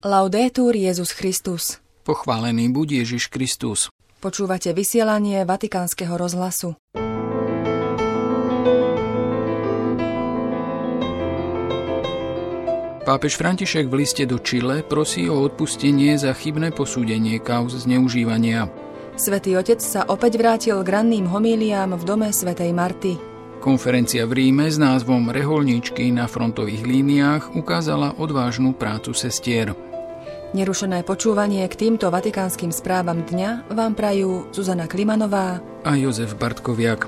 Laudetur Jesus Christus. Pochválený buď Ježiš Kristus. Počúvate vysielanie Vatikánskeho rozhlasu. Pápež František v liste do Čile prosí o odpustenie za chybné posúdenie kauz zneužívania. Svätý Otec sa opäť vrátil k ranným homíliám v dome svätej Marty. Konferencia v Ríme s názvom Reholníčky na frontových líniách ukázala odvážnu prácu sestier. Nerušené počúvanie k týmto vatikánskym správam dňa vám prajú Zuzana Klimanová a Jozef Bartkoviak.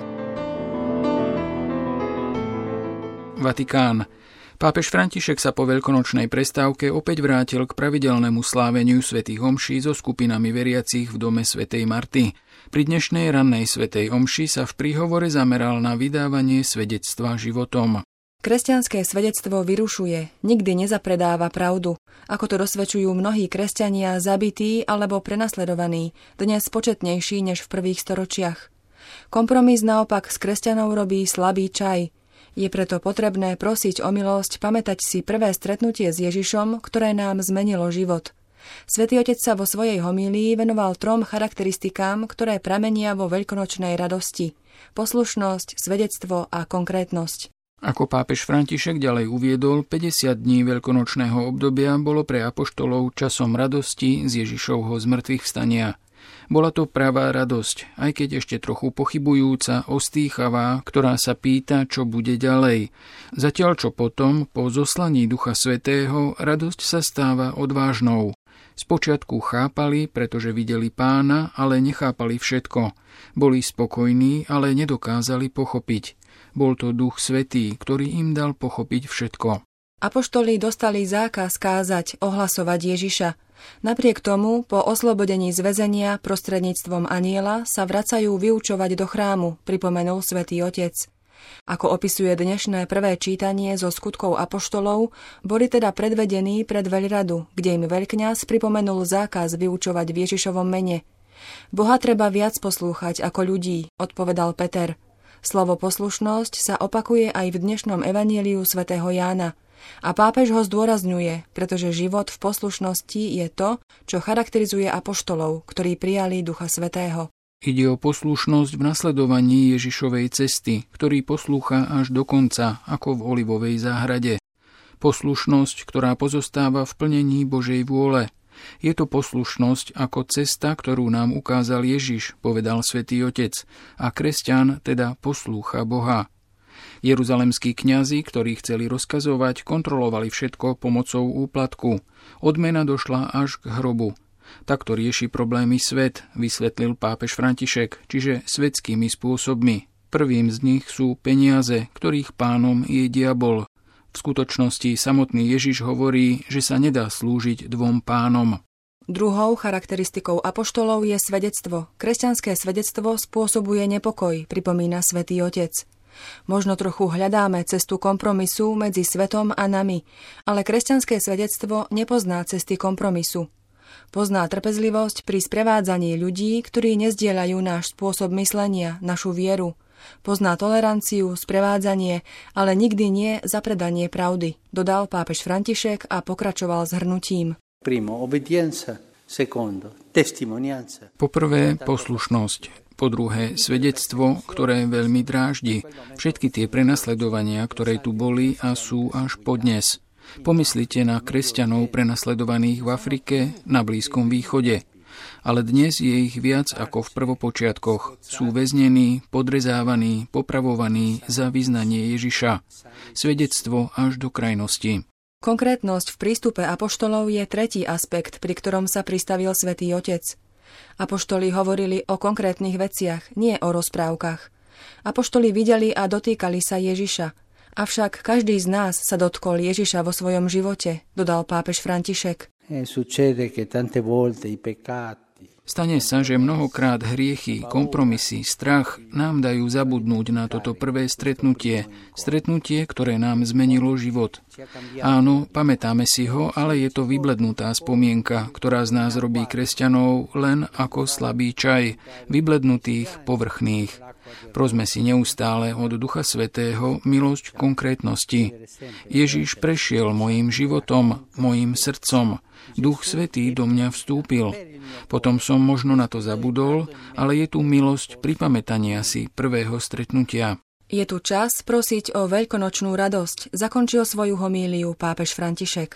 Vatikán. Pápež František sa po veľkonočnej prestávke opäť vrátil k pravidelnému sláveniu svätých omší so skupinami veriacich v dome svätej Marty. Pri dnešnej rannej svätej omši sa v príhovore zameral na vydávanie svedectva životom. Kresťanské svedectvo vyrušuje, nikdy nezapredáva pravdu, ako to dosvedčujú mnohí kresťania zabití alebo prenasledovaní, dnes početnejší než v prvých storočiach. Kompromis naopak z kresťanov robí slabý čaj. Je preto potrebné prosiť o milosť pamätať si prvé stretnutie s Ježišom, ktoré nám zmenilo život. Svätý Otec sa vo svojej homílii venoval 3 charakteristikám, ktoré pramenia vo veľkonočnej radosti: poslušnosť, svedectvo a konkrétnosť. Ako pápež František ďalej uviedol, 50 dní veľkonočného obdobia bolo pre apoštolov časom radosti z Ježišovho zmŕtvychvstania. Bola to pravá radosť, aj keď ešte trochu pochybujúca, ostýchavá, ktorá sa pýta, čo bude ďalej. Zatiaľ čo potom, po zoslaní Ducha Svätého, radosť sa stáva odvážnou. Spočiatku chápali, pretože videli Pána, ale nechápali všetko. Boli spokojní, ale nedokázali pochopiť. Bol to Duch Svätý, ktorý im dal pochopiť všetko. Apoštoli dostali zákaz kázať, ohlasovať Ježiša. Napriek tomu, po oslobodení z väzenia prostredníctvom anjela sa vracajú vyučovať do chrámu, pripomenul Svätý Otec. Ako opisuje dnešné prvé čítanie zo skutkov apoštolov, boli teda predvedení pred veľradu, kde im veľkňaz pripomenul zákaz vyučovať v Ježišovom mene. Boha treba viac poslúchať ako ľudí, odpovedal Peter. Slovo poslušnosť sa opakuje aj v dnešnom evanjeliu svätého Jána. A pápež ho zdôrazňuje, pretože život v poslušnosti je to, čo charakterizuje apoštolov, ktorí prijali Ducha Svätého. Ide o poslušnosť v nasledovaní Ježišovej cesty, ktorý poslúcha až do konca, ako v olivovej záhrade. Poslušnosť, ktorá pozostáva v plnení Božej vôle. Je to poslušnosť ako cesta, ktorú nám ukázal Ježiš, povedal Svätý Otec, a kresťan teda poslúcha Boha. Jeruzalemskí kňazi, ktorí chceli rozkazovať, kontrolovali všetko pomocou úplatku. Odmena došla až k hrobu. Takto rieši problémy svet, vysvetlil pápež František, čiže svetskými spôsobmi. Prvým z nich sú peniaze, ktorých pánom je diabol. V skutočnosti samotný Ježiš hovorí, že sa nedá slúžiť 2 pánom. Druhou charakteristikou apoštolov je svedectvo. Kresťanské svedectvo spôsobuje nepokoj, pripomína Svätý Otec. Možno trochu hľadáme cestu kompromisu medzi svetom a nami, ale kresťanské svedectvo nepozná cesty kompromisu. Pozná trpezlivosť pri sprevádzaní ľudí, ktorí nezdieľajú náš spôsob myslenia, našu vieru. Pozná toleranciu, sprevádzanie, ale nikdy nie zapredanie pravdy, dodal pápež František a pokračoval zhrnutím. Poprvé poslušnosť. Po druhé, svedectvo, ktoré veľmi dráždi. Všetky tie prenasledovania, ktoré tu boli a sú až podnes. Pomyslite na kresťanov prenasledovaných v Afrike, na Blízkom východe. Ale dnes je ich viac ako v prvopočiatkoch. Sú väznení, podrezávaní, popravovaní za vyznanie Ježiša. Svedectvo až do krajnosti. Konkrétnosť v prístupe apoštolov je tretí aspekt, pri ktorom sa pristavil Svätý Otec. Apoštoli hovorili o konkrétnych veciach, nie o rozprávkach. Apoštoli videli a dotýkali sa Ježiša. Avšak každý z nás sa dotkol Ježiša vo svojom živote, dodal pápež František. Stane sa, že mnohokrát hriechy, kompromisy, strach nám dajú zabudnúť na toto prvé stretnutie, ktoré nám zmenilo život. Áno, pamätáme si ho, ale je to vyblednutá spomienka, ktorá z nás robí kresťanov len ako slabý čaj, vyblednutých, povrchných. Prosme si neustále od Ducha Svätého milosť konkrétnosti. Ježiš prešiel mojím životom, mojím srdcom. Duch Svätý do mňa vstúpil. Potom som možno na to zabudol, ale je tu milosť pripamätania si prvého stretnutia. Je tu čas prosiť o veľkonočnú radosť, zakončil svoju homíliu pápež František.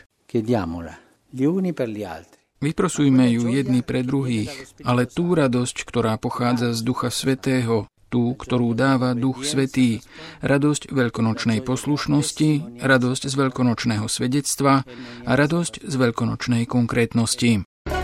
Vyprosujme ju jedni pre druhých, ale tú radosť, ktorá pochádza z Ducha Svätého, tú, ktorú dáva Duch Svätý, radosť veľkonočnej poslušnosti, radosť z veľkonočného svedectva a radosť z veľkonočnej konkrétnosti.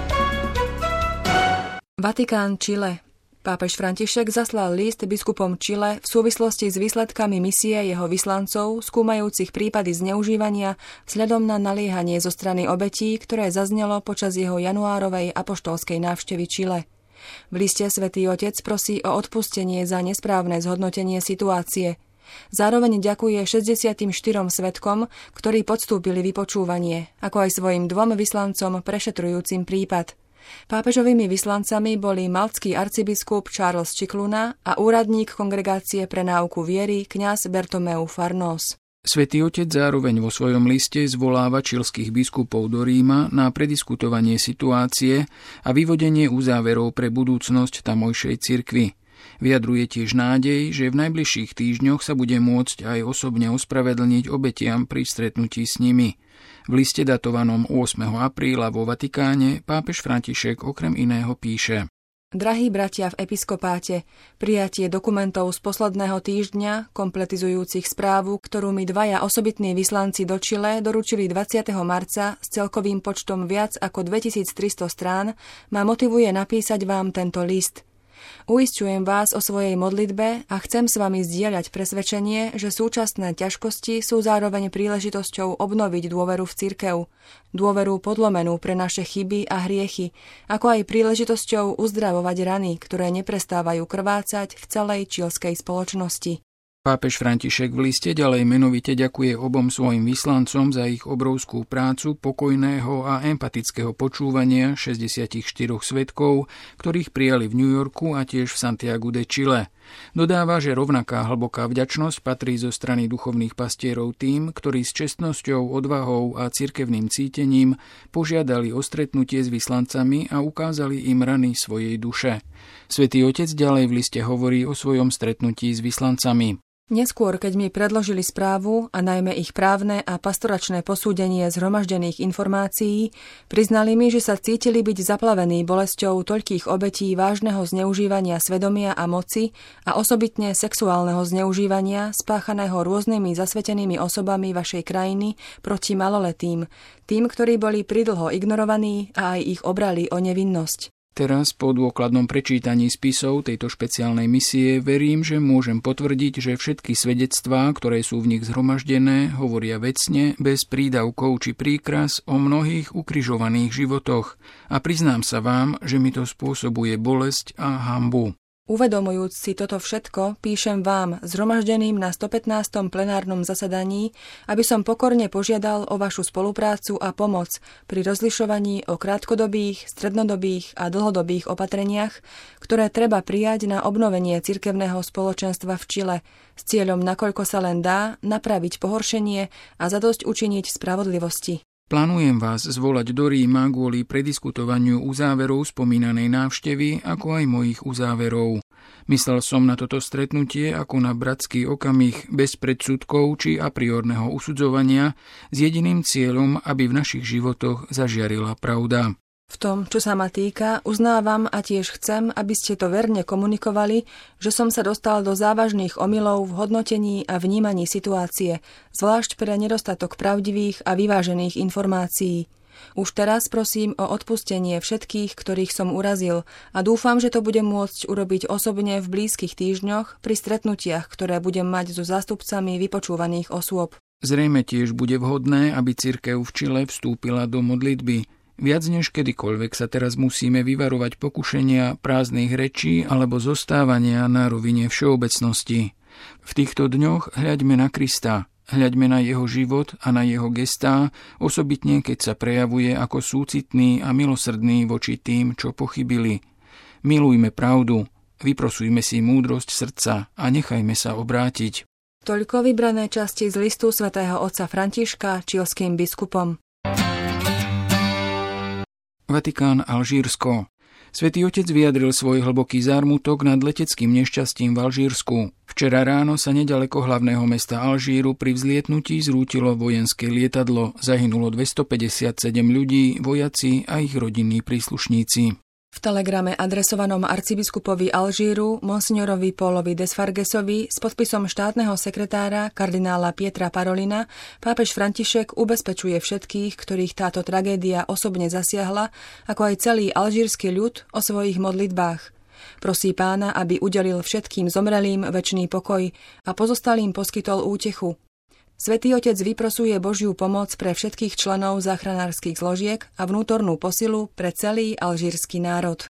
Vatikán, Čile. Pápež František zaslal list biskupom Čile v súvislosti s výsledkami misie jeho vyslancov, skúmajúcich prípady zneužívania vzhľadom na naliehanie zo strany obetí, ktoré zaznelo počas jeho januárovej apoštolskej návštevy Čile. V liste Svätý Otec prosí o odpustenie za nesprávne zhodnotenie situácie. Zároveň ďakuje 64 svedkom, ktorí podstúpili vypočúvanie, ako aj svojim 2 vyslancom prešetrujúcim prípad. Pápežovými vyslancami boli maltský arcibiskup Charles Cicluna a úradník Kongregácie pre náuku viery kňaz Bertomeu Farnós. Svätý Otec zároveň vo svojom liste zvoláva čilských biskupov do Ríma na prediskutovanie situácie a vyvodenie uzáverov pre budúcnosť tamojšej cirkvi. Vyjadruje tiež nádej, že v najbližších týždňoch sa bude môcť aj osobne ospravedlniť obetiam pri stretnutí s nimi. V liste datovanom 8. apríla vo Vatikáne pápež František okrem iného píše: Drahí bratia v episkopáte, prijatie dokumentov z posledného týždňa, kompletizujúcich správu, ktorú mi 2 osobitní vyslanci do Čile doručili 20. marca s celkovým počtom viac ako 2300 strán, ma motivuje napísať vám tento list. Uisťujem vás o svojej modlitbe a chcem s vami zdieľať presvedčenie, že súčasné ťažkosti sú zároveň príležitosťou obnoviť dôveru v cirkev, dôveru podlomenú pre naše chyby a hriechy, ako aj príležitosťou uzdravovať rany, ktoré neprestávajú krvácať v celej čilskej spoločnosti. Pápež František v liste ďalej menovite ďakuje obom svojim vyslancom za ich obrovskú prácu pokojného a empatického počúvania 64 svedkov, ktorých prijali v New Yorku a tiež v Santiagu de Chile. Dodáva, že rovnaká hlboká vďačnosť patrí zo strany duchovných pastierov tým, ktorí s čestnosťou, odvahou a cirkevným cítením požiadali o stretnutie s vyslancami a ukázali im rany svojej duše. Svätý Otec ďalej v liste hovorí o svojom stretnutí s vyslancami. Neskôr, keď mi predložili správu a najmä ich právne a pastoračné posúdenie zhromaždených informácií, priznali mi, že sa cítili byť zaplavení bolesťou toľkých obetí vážneho zneužívania svedomia a moci a osobitne sexuálneho zneužívania spáchaného rôznymi zasvetenými osobami vašej krajiny proti maloletým, tým, ktorí boli pridlho ignorovaní a aj ich obrali o nevinnosť. Teraz po dôkladnom prečítaní spisov tejto špeciálnej misie verím, že môžem potvrdiť, že všetky svedectvá, ktoré sú v nich zhromaždené, hovoria vecne, bez prídavkov či príkras o mnohých ukrižovaných životoch a priznám sa vám, že mi to spôsobuje bolesť a hanbu. Uvedomujúc si toto všetko, píšem vám, zhromaždeným na 115. plenárnom zasadaní, aby som pokorne požiadal o vašu spoluprácu a pomoc pri rozlišovaní o krátkodobých, strednodobých a dlhodobých opatreniach, ktoré treba prijať na obnovenie cirkevného spoločenstva v Čile s cieľom, nakoľko sa len dá, napraviť pohoršenie a zadosť učiniť spravodlivosti. Plánujem vás zvolať do Ríma kvôli prediskutovaniu uzáverov spomínanej návštevy, ako aj mojich uzáverov. Myslel som na toto stretnutie ako na bratský okamih bez predsudkov či a priorného usudzovania s jediným cieľom, aby v našich životoch zažiarila pravda. V tom, čo sa ma týka, uznávam a tiež chcem, aby ste to verne komunikovali, že som sa dostal do závažných omylov v hodnotení a vnímaní situácie, zvlášť pre nedostatok pravdivých a vyvážených informácií. Už teraz prosím o odpustenie všetkých, ktorých som urazil a dúfam, že to budem môcť urobiť osobne v blízkych týždňoch pri stretnutiach, ktoré budem mať so zástupcami vypočúvaných osôb. Zrejme tiež bude vhodné, aby cirkev v Čile vstúpila do modlitby. Viac než kedykoľvek sa teraz musíme vyvarovať pokušenia prázdnych rečí alebo zostávania na rovine všeobecnosti. V týchto dňoch hľaďme na Krista, hľaďme na jeho život a na jeho gestá, osobitne keď sa prejavuje ako súcitný a milosrdný voči tým, čo pochybili. Milujme pravdu, Vyprosujme si múdrosť srdca a nechajme sa obrátiť. Toľko vybrané časti z listu svätého otca Františka čilským biskupom. Vatikán, Alžírsko. Svätý otec vyjadril svoj hlboký zármutok nad leteckým nešťastím v Alžírsku. Včera ráno sa neďaleko hlavného mesta Alžíru pri vzlietnutí zrútilo vojenské lietadlo. Zahynulo 257 ľudí, vojaci a ich rodinní príslušníci. V telegrame adresovanom arcibiskupovi Alžíru, monsignorovi Paulovi Desfargesovi s podpisom štátneho sekretára kardinála Pietra Parolina, pápež František ubezpečuje všetkých, ktorých táto tragédia osobne zasiahla, ako aj celý alžírsky ľud o svojich modlitbách. Prosí Pána, aby udelil všetkým zomrelým večný pokoj a pozostalým poskytol útechu. Svätý otec vyprosuje Božiu pomoc pre všetkých členov záchranárskych zložiek a vnútornú posilu pre celý alžírsky národ.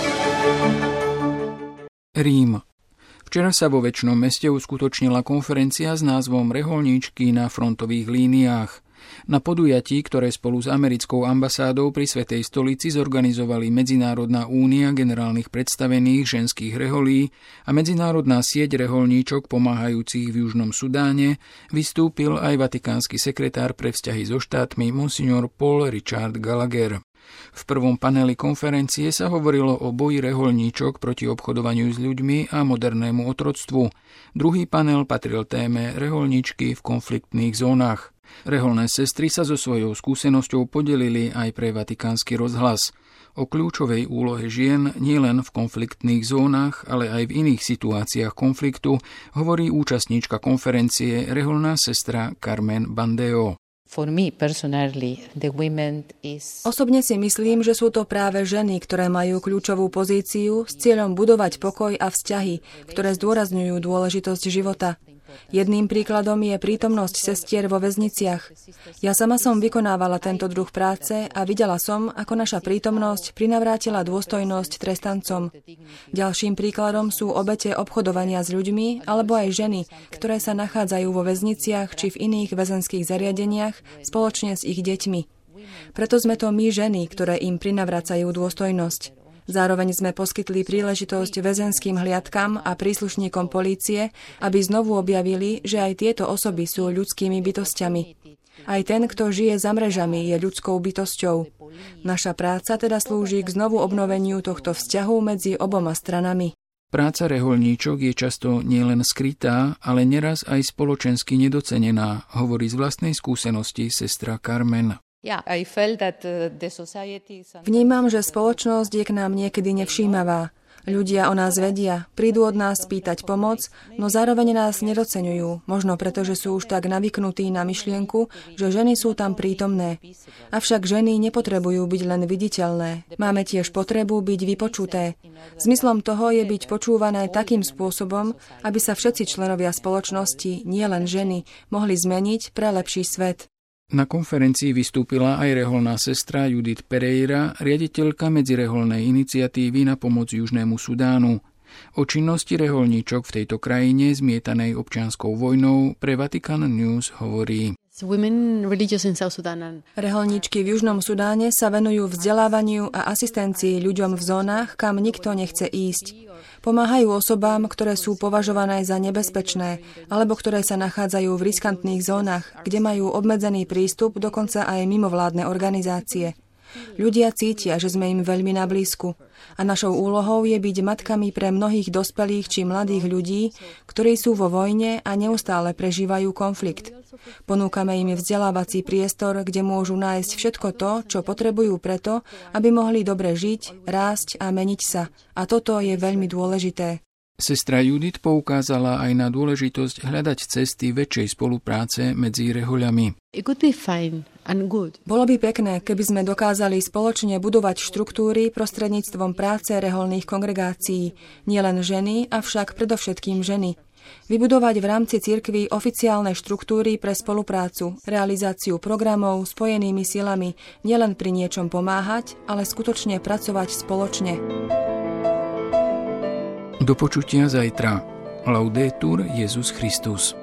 Rím. Včera sa vo Večnom meste uskutočnila konferencia s názvom Reholníčky na frontových líniách. Na podujatí, ktoré spolu s americkou ambasádou pri Svätej stolici zorganizovali Medzinárodná únia generálnych predstavených ženských reholí a Medzinárodná sieť reholníčok pomáhajúcich v Južnom Sudáne, vystúpil aj vatikánsky sekretár pre vzťahy so štátmi monsignor Paul Richard Gallagher. V prvom paneli konferencie sa hovorilo o boji reholníčok proti obchodovaniu s ľuďmi a modernému otroctvu. Druhý panel patril téme reholníčky v konfliktných zónach. Reholné sestry sa so svojou skúsenosťou podelili aj pre Vatikánsky rozhlas. O kľúčovej úlohe žien nielen v konfliktných zónach, ale aj v iných situáciách konfliktu hovorí účastníčka konferencie reholná sestra Carmen Bandeo. Osobne si myslím, že sú to práve ženy, ktoré majú kľúčovú pozíciu s cieľom budovať pokoj a vzťahy, ktoré zdôrazňujú dôležitosť života. Jedným príkladom je prítomnosť sestier vo väzniciach. Ja sama som vykonávala tento druh práce a videla som, ako naša prítomnosť prinavrátila dôstojnosť trestancom. Ďalším príkladom sú obete obchodovania s ľuďmi alebo aj ženy, ktoré sa nachádzajú vo väzniciach či v iných väzenských zariadeniach spoločne s ich deťmi. Preto sme to my ženy, ktoré im prinavracajú dôstojnosť. Zároveň sme poskytli príležitosť väzenským hliadkam a príslušníkom polície, aby znovu objavili, že aj tieto osoby sú ľudskými bytosťami. Aj ten, kto žije za mrežami, je ľudskou bytosťou. Naša práca teda slúži k znovu obnoveniu tohto vzťahu medzi oboma stranami. Práca reholníčok je často nielen skrytá, ale neraz aj spoločensky nedocenená, hovorí z vlastnej skúsenosti sestra Carmen. Vnímam, že spoločnosť je k nám niekedy nevšímavá. Ľudia o nás vedia, prídu od nás pýtať pomoc, no zároveň nás nedoceňujú, možno preto, že sú už tak navyknutí na myšlienku, že ženy sú tam prítomné. Avšak ženy nepotrebujú byť len viditeľné. Máme tiež potrebu byť vypočuté. Zmyslom toho je byť počúvané takým spôsobom, aby sa všetci členovia spoločnosti, nielen ženy, mohli zmeniť pre lepší svet. Na konferencii vystúpila aj reholná sestra Judith Pereira, riaditeľka medzireholnej iniciatívy na pomoc Južnému Sudánu. O činnosti reholníčok v tejto krajine zmietanej občianskou vojnou pre Vatican News hovorí. Reholníčky v Južnom Sudáne sa venujú vzdelávaniu a asistencii ľuďom v zónach, kam nikto nechce ísť. Pomáhajú osobám, ktoré sú považované za nebezpečné, alebo ktoré sa nachádzajú v riskantných zónach, kde majú obmedzený prístup dokonca aj mimovládne organizácie. Ľudia cítia, že sme im veľmi na blízku. A našou úlohou je byť matkami pre mnohých dospelých či mladých ľudí, ktorí sú vo vojne a neustále prežívajú konflikt. Ponúkame im vzdelávací priestor, kde môžu nájsť všetko to, čo potrebujú preto, aby mohli dobre žiť, rásť a meniť sa. A toto je veľmi dôležité. Sestra Judith poukázala aj na dôležitosť hľadať cesty väčšej spolupráce medzi rehoľami. Bolo by pekné, keby sme dokázali spoločne budovať štruktúry prostredníctvom práce reholných kongregácií, nielen ženy, avšak predovšetkým ženy. Vybudovať v rámci cirkvi oficiálne štruktúry pre spoluprácu, realizáciu programov spojenými silami, nielen pri niečom pomáhať, ale skutočne pracovať spoločne. Do počutia zajtra. Laudetur Jesus Christus.